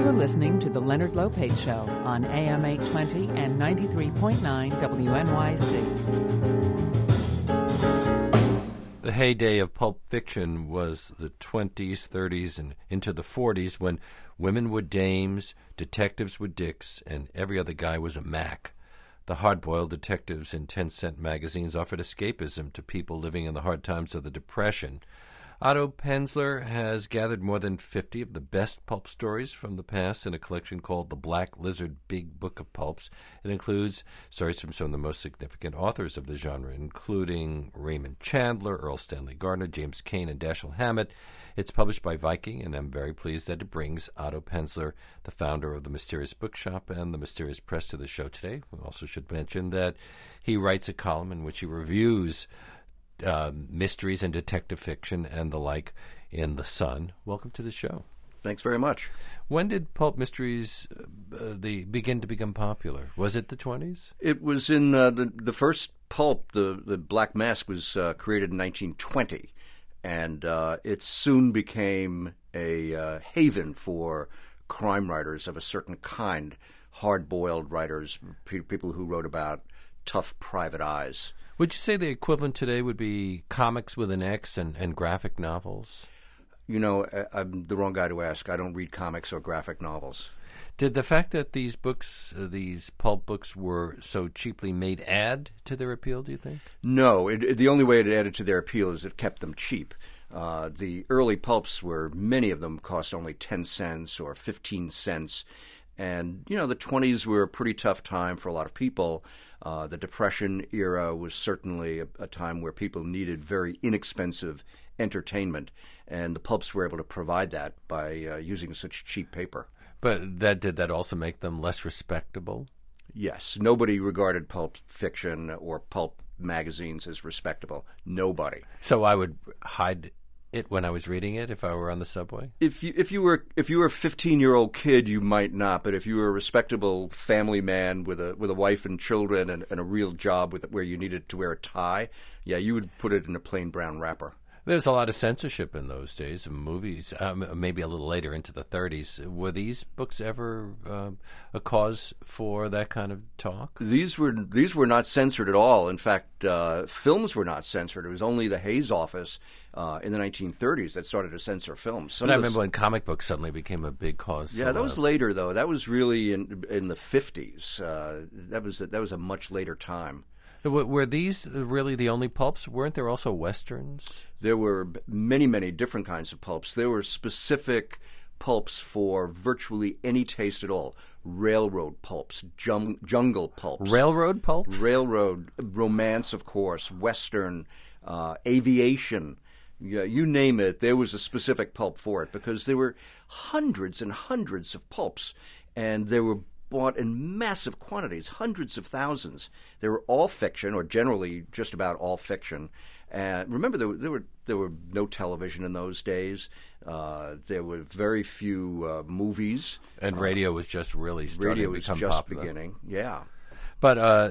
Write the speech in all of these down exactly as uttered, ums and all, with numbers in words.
You're listening to The Leonard Lopate Show on A M eight twenty and ninety-three point nine W N Y C. The heyday of pulp fiction was the twenties, thirties, and into the forties when women were dames, detectives were dicks, and every other guy was a Mac. The hard-boiled detectives in ten-cent magazines offered escapism to people living in the hard times of the Depression. Otto Penzler has gathered more than fifty of the best pulp stories from the past in a collection called The Black Lizard Big Book of Pulps. It includes stories from some of the most significant authors of the genre, including Raymond Chandler, Earl Stanley Gardner, James Cain, and Dashiell Hammett. It's published by Viking, and I'm very pleased that it brings Otto Penzler, the founder of the Mysterious Bookshop and the Mysterious Press, to the show today. We also should mention that he writes a column in which he reviews Uh, mysteries and detective fiction and the like in The Sun. Welcome to the show. Thanks very much. When did pulp mysteries uh, the begin to become popular? Was it the twenties? It was in uh, the the first pulp. The the Black Mask was uh, created in nineteen twenty, and uh, it soon became a uh, haven for crime writers of a certain kind, hard-boiled writers, pe- people who wrote about tough private eyes. Would you say the equivalent today would be comics with an X and, and graphic novels? You know, I, I'm the wrong guy to ask. I don't read comics or graphic novels. Did the fact that these books, uh, these pulp books, were so cheaply made add to their appeal, do you think? No. It, it, the only way it added to their appeal is it kept them cheap. Uh, the early pulps were, many of them cost only ten cents or fifteen cents. And, you know, the twenties were a pretty tough time for a lot of people. Uh, the Depression era was certainly a, a time where people needed very inexpensive entertainment, and the pulps were able to provide that by uh, using such cheap paper. But that did that also make them less respectable? Yes. Nobody regarded pulp fiction or pulp magazines as respectable. Nobody. So I would hide it when I was reading it if I were on the subway? If you if you were if you were a fifteen-year-old kid, you might not. But if you were a respectable family man with a with a wife and children and, and a real job with where you needed to wear a tie, yeah, you would put it in a plain brown wrapper. There's a lot of censorship in those days of movies, um, maybe a little later into the thirties. Were these books ever uh, a cause for that kind of talk? These were these were not censored at all. In fact, uh, films were not censored. It was only the Hays office uh, in the nineteen thirties that started to censor films. Some but I of the, remember when comic books suddenly became a big cause. Yeah, that was later, though. That was really in in the fifties. Uh, that was a, that was a much later time. Were these really the only pulps? Weren't there also westerns? There were many, many different kinds of pulps. There were specific pulps for virtually any taste at all. Railroad pulps, jum- jungle pulps. Railroad pulps? Railroad, romance, of course, western, uh, aviation. Yeah, you name it, there was a specific pulp for it because there were hundreds and hundreds of pulps, and they were bought in massive quantities, hundreds of thousands. They were all fiction, or generally just about all fiction. And remember, there were there were, there were no television in those days. Uh, there were very few uh, movies, and radio was just really starting radio to was become just popular. beginning. Yeah, but uh,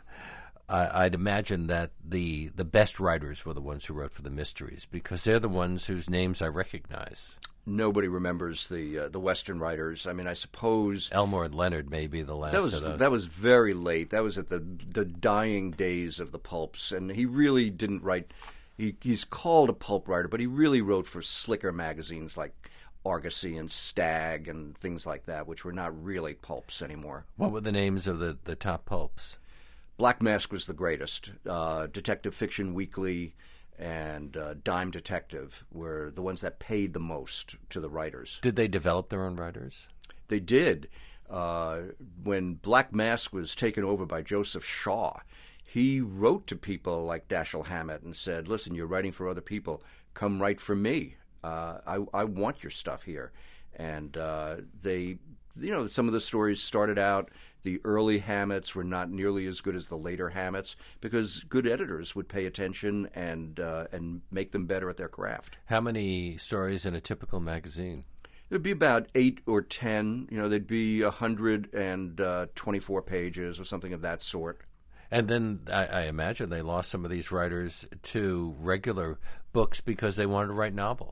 I, I'd imagine that the the best writers were the ones who wrote for the mysteries because they're the ones whose names I recognize. Nobody remembers the uh, the Western writers. I mean, I suppose Elmore and Leonard may be the last that was of those. that was very late. That was at the the dying days of the pulps, and he really didn't write. He, he's called a pulp writer, but he really wrote for slicker magazines like Argosy and Stag and things like that, which were not really pulps anymore. What were the names of the, the top pulps? Black Mask was the greatest. Uh, Detective Fiction Weekly and uh, Dime Detective were the ones that paid the most to the writers. Did they develop their own writers? They did. Uh, when Black Mask was taken over by Joseph Shaw, he wrote to people like Dashiell Hammett and said, listen, you're writing for other people. Come write for me. Uh, I, I want your stuff here. And uh, they, you know, some of the stories started out, the early Hammetts were not nearly as good as the later Hammetts because good editors would pay attention and uh, and make them better at their craft. How many stories in a typical magazine? There'd be about eight or ten. You know, there'd be one hundred twenty-four pages or something of that sort. And then I, I imagine they lost some of these writers to regular books because they wanted to write novels.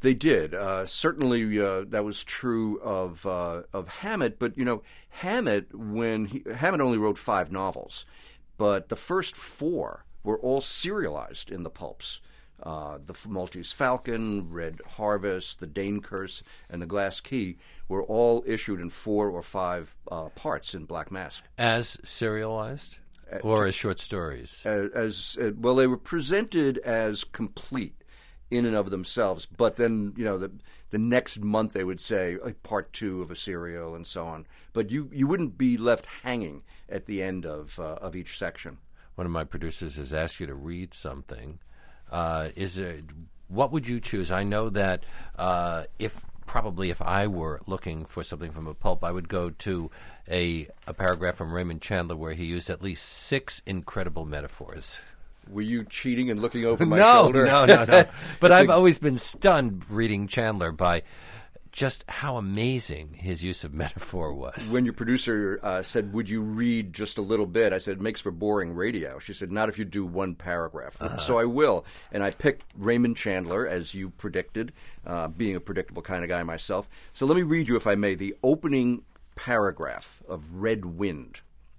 They did. Uh, certainly, uh, that was true of uh, of Hammett. But you know, Hammett when he, Hammett only wrote five novels, but the first four were all serialized in the pulps. Uh, the Maltese Falcon, Red Harvest, The Dane Curse, and The Glass Key were all issued in four or five uh, parts in Black Mask. As serialized, or as short stories? As, as uh, well, they were presented as complete in and of themselves, but then, you know, the the next month they would say uh, part two of a serial and so on. But you, you wouldn't be left hanging at the end of uh, of each section. One of my producers has asked you to read something. Uh, is there, what would you choose? I know that uh, if probably if I were looking for something from a pulp, I would go to a a paragraph from Raymond Chandler where he used at least six incredible metaphors. Were you cheating and looking over my no, shoulder? No, no, no. But I've a, always been stunned reading Chandler by just how amazing his use of metaphor was. When your producer uh, said, would you read just a little bit? I said, it makes for boring radio. She said, not if you do one paragraph. Uh-huh. So I will. And I picked Raymond Chandler, as you predicted, uh, being a predictable kind of guy myself. So let me read you, if I may, the opening paragraph of Red Wind.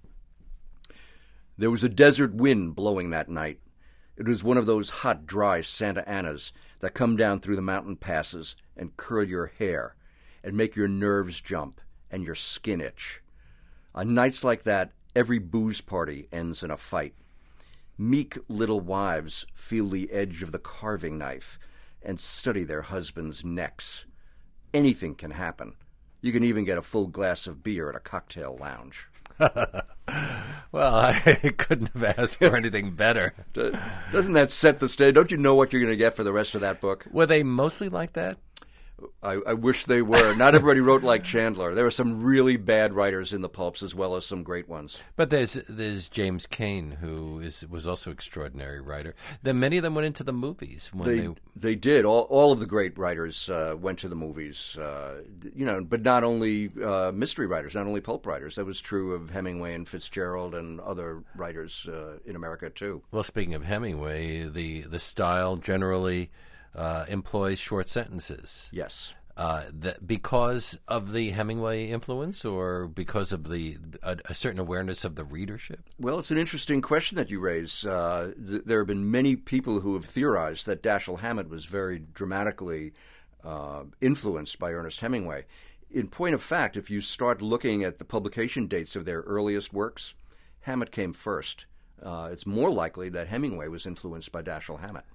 There was a desert wind blowing that night. It was one of those hot, dry Santa Anas that come down through the mountain passes and curl your hair and make your nerves jump and your skin itch. On nights like that, every booze party ends in a fight. Meek little wives feel the edge of the carving knife and study their husbands' necks. Anything can happen. You can even get a full glass of beer at a cocktail lounge. Well, I couldn't have asked for anything better. Doesn't that set the stage? Don't you know what you're going to get for the rest of that book? Were they mostly like that? I, I wish they were. Not everybody wrote like Chandler. There were some really bad writers in the pulps as well as some great ones. But there's there's James Cain, who is was also an extraordinary writer. Then many of them went into the movies. When they, they they did. All all of the great writers uh, went to the movies. Uh, you know, but not only uh, mystery writers, not only pulp writers. That was true of Hemingway and Fitzgerald and other writers uh, in America too. Well, speaking of Hemingway, the the style generally Uh, employs short sentences. Yes. Uh, that because of the Hemingway influence, or because of the a, a certain awareness of the readership? Well, it's an interesting question that you raise. Uh, th- there have been many people who have theorized that Dashiell Hammett was very dramatically uh, influenced by Ernest Hemingway. In point of fact, if you start looking at the publication dates of their earliest works, Hammett came first. Uh, it's more likely that Hemingway was influenced by Dashiell Hammett.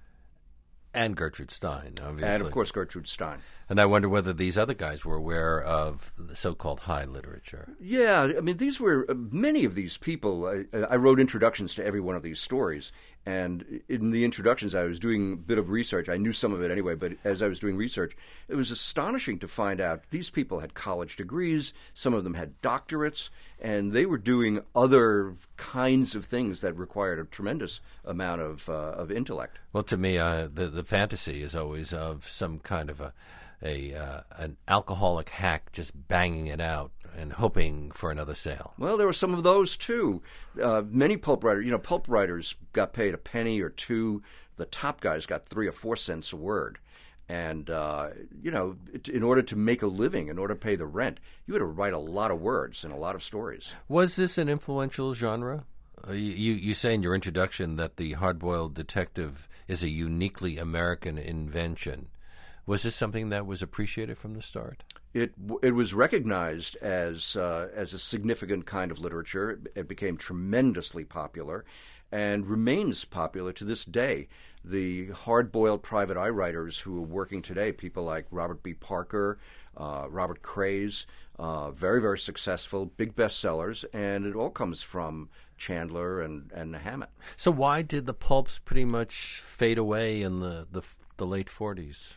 And Gertrude Stein, obviously. And, of course, Gertrude Stein. And I wonder whether these other guys were aware of the so-called high literature. Yeah, I mean, these were, uh, many of these people, I, I wrote introductions to every one of these stories, and in the introductions I was doing a bit of research. I knew some of it anyway, but as I was doing research, it was astonishing to find out these people had college degrees, some of them had doctorates, and they were doing other kinds of things that required a tremendous amount of uh, of intellect. Well, to me, uh, the the fantasy is always of some kind of a a uh, an alcoholic hack just banging it out and hoping for another sale. Well, there were some of those too. Uh, many pulp writers, you know, pulp writers got paid a penny or two. The top guys got three or four cents a word. And, uh, you know, in order to make a living, in order to pay the rent, you had to write a lot of words and a lot of stories. Was this an influential genre? Uh, you, you say in your introduction that the hard-boiled detective is a uniquely American invention. Was this something that was appreciated from the start? It it was recognized as uh, as a significant kind of literature. It became tremendously popular and remains popular to this day. The hard-boiled private eye writers who are working today, people like Robert B. Parker, uh, Robert Craze, uh, very, very successful, big bestsellers, and it all comes from Chandler and, and Hammett. So why did the pulps pretty much fade away in the, the, the late forties?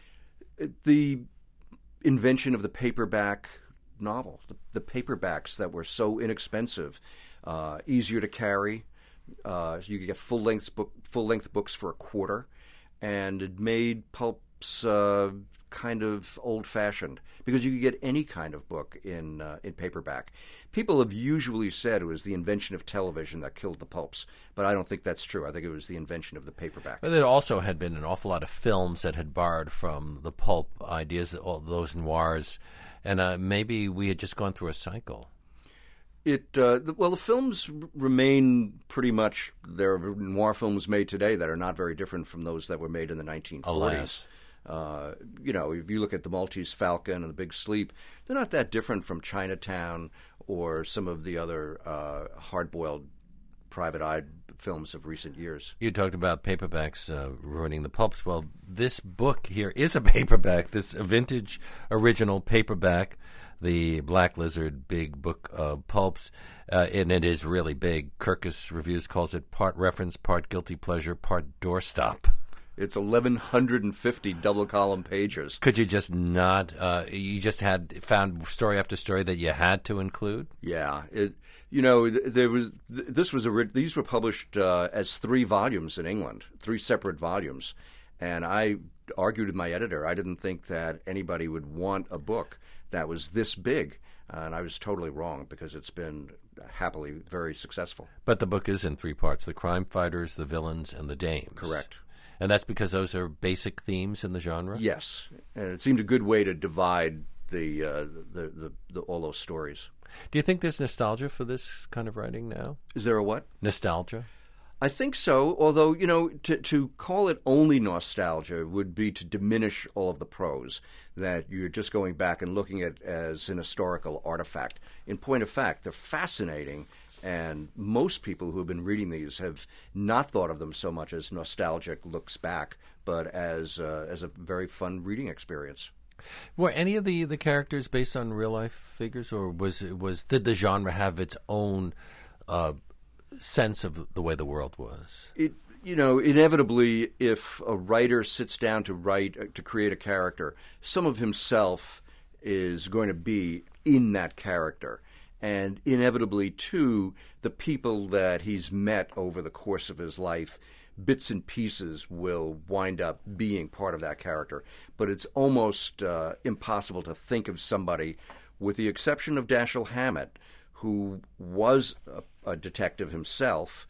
The invention of the paperback novel, the, the paperbacks that were so inexpensive, uh, easier to carry. Uh, so you could get full-length book, full-length books for a quarter, and it made pulp pulp's uh, kind of old-fashioned because you could get any kind of book in uh, in paperback. People have usually said it was the invention of television that killed the pulps, but I don't think that's true. I think it was the invention of the paperback. But there also had been an awful lot of films that had borrowed from the pulp ideas, all those noirs, and uh, maybe we had just gone through a cycle. It uh, the, well, the films r- remain pretty much. There are noir films made today that are not very different from those that were made in the nineteen forties. Alas. Uh, you know, if you look at the Maltese Falcon and the Big Sleep, they're not that different from Chinatown or some of the other uh, hard-boiled, private-eyed films of recent years. You talked about paperbacks uh, ruining the pulps. Well, this book here is a paperback, this vintage original paperback, the Black Lizard Big Book of Pulps, uh, and it is really big. Kirkus Reviews calls it part reference, part guilty pleasure, part doorstop. It's eleven fifty double-column pages. Could you just not, uh, you just had found story after story that you had to include? Yeah. It, you know, there was this was a, these were published uh, as three volumes in England, three separate volumes. And I argued with my editor. I didn't think that anybody would want a book that was this big. Uh, and I was totally wrong because it's been happily very successful. But the book is in three parts, the crime fighters, the villains, and the dames. Correct. And that's because those are basic themes in the genre? Yes. And it seemed a good way to divide the, uh, the, the, the all those stories. Do you think there's nostalgia for this kind of writing now? Is there a what? Nostalgia? I think so, although, you know, to, to call it only nostalgia would be to diminish all of the prose, that you're just going back and looking at as an historical artifact. In point of fact, they're fascinating, and most people who have been reading these have not thought of them so much as nostalgic looks back, but as uh, as a very fun reading experience. Were any of the, the characters based on real life figures, or was was did the genre have its own uh, sense of the way the world was? It, you know, inevitably, if a writer sits down to write to create a character, some of himself is going to be in that character. And inevitably, too, the people that he's met over the course of his life, bits and pieces will wind up being part of that character. But it's almost uh, impossible to think of somebody, with the exception of Dashiell Hammett, who was a, a detective himself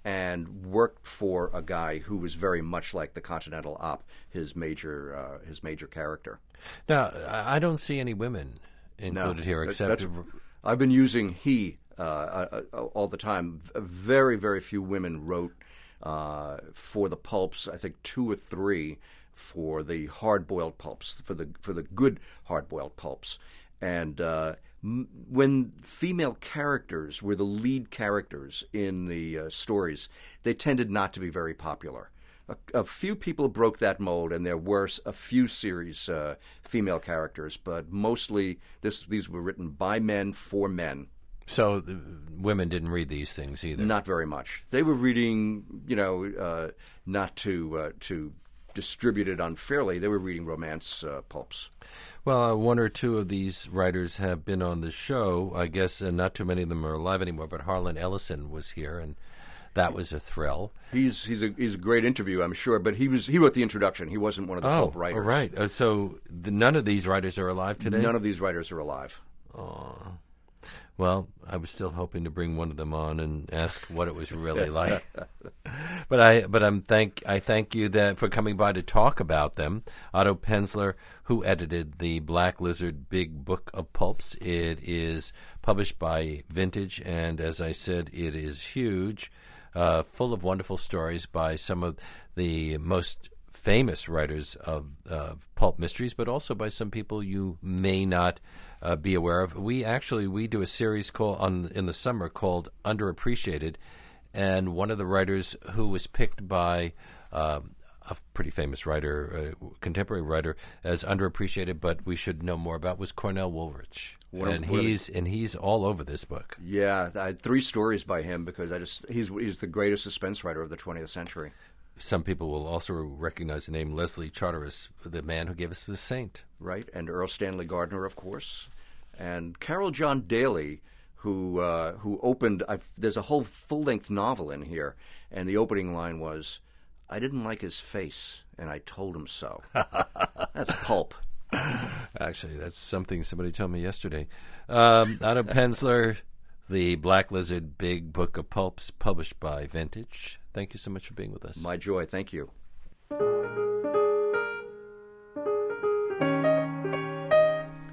and worked for a guy who was very much like the Continental Op, his major uh, his major character. Now, I don't see any women included no, here, except... That's, I've been using he uh, uh, uh, all the time. Very, very few women wrote uh, for the pulps. I think two or three for the hard-boiled pulps, for the for the good hard-boiled pulps. And uh, m- when female characters were the lead characters in the uh, stories, they tended not to be very popular. A, a few people broke that mold, and there were a few series uh, female characters, but mostly this these were written by men for men. So the women didn't read these things either? Not very much. They were reading, you know, uh, not to uh, to distribute it unfairly. They were reading romance uh, pulps. Well, uh, one or two of these writers have been on the show. I guess uh, not too many of them are alive anymore, but Harlan Ellison was here, and that was a thrill. He's he's a he's a great interview, I'm sure, but he was he wrote the introduction. He wasn't one of the oh, pulp writers. Oh, right. Uh, so the, none of these writers are alive today? None of these writers are alive. Oh. Well, I was still hoping to bring one of them on and ask what it was really like. But I but I'm thank I thank you that for coming by to talk about them. Otto Penzler, who edited the Black Lizard Big Book of Pulps. It is published by Vintage, and as I said, it is huge. Uh, full of wonderful stories by some of the most famous writers of uh, pulp mysteries, but also by some people you may not uh, be aware of. We actually we do a series called on in the summer called Underappreciated, and one of the writers who was picked by um, a pretty famous writer, uh, contemporary writer, as underappreciated, but we should know more about, was Cornell Woolrich. What, and what he's and he's all over this book. Yeah, I had three stories by him because I just he's he's the greatest suspense writer of the twentieth century. Some people will also recognize the name Leslie Charteris, the man who gave us The Saint. Right, and Earl Stanley Gardner, of course, and Carol John Daly, who uh, who opened. I've, there's a whole full length novel in here, and the opening line was, I didn't like his face, and I told him so. That's pulp. Actually, that's something somebody told me yesterday. Um, Otto Penzler, The Black Lizard Big Book of Pulps, published by Vintage. Thank you so much for being with us. My joy. Thank you.